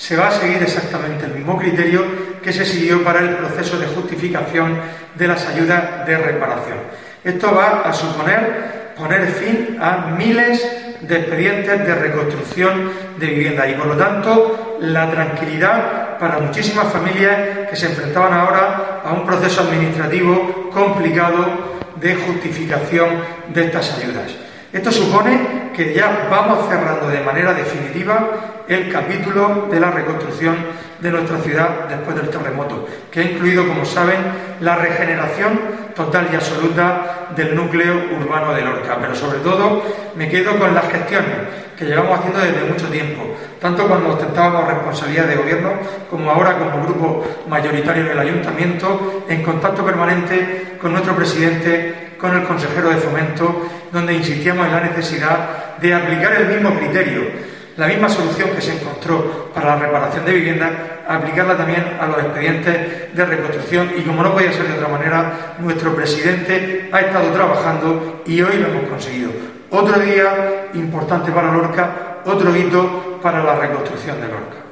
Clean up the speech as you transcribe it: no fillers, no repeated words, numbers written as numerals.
se va a seguir exactamente el mismo criterio que se siguió para el proceso de justificación de las ayudas de reparación. Esto va a suponer poner fin a miles de expedientes de reconstrucción de vivienda y, por lo tanto, la tranquilidad para muchísimas familias que se enfrentaban ahora a un proceso administrativo complicado de justificación de estas ayudas. Esto supone que ya vamos cerrando de manera definitiva el capítulo de la reconstrucción de nuestra ciudad después del terremoto, que ha incluido, como saben, la regeneración total y absoluta del núcleo urbano de Lorca. Pero sobre todo me quedo con las gestiones que llevamos haciendo desde mucho tiempo, tanto cuando ostentábamos responsabilidad de gobierno como ahora como grupo mayoritario en el ayuntamiento, en contacto permanente con nuestro presidente, con el consejero de Fomento, donde insistíamos en la necesidad de aplicar el mismo criterio, la misma solución que se encontró para la reparación de viviendas, aplicarla también a los expedientes de reconstrucción y, como no podía ser de otra manera, nuestro presidente ha estado trabajando y hoy lo hemos conseguido. Otro día importante para Lorca, otro hito para la reconstrucción de Lorca.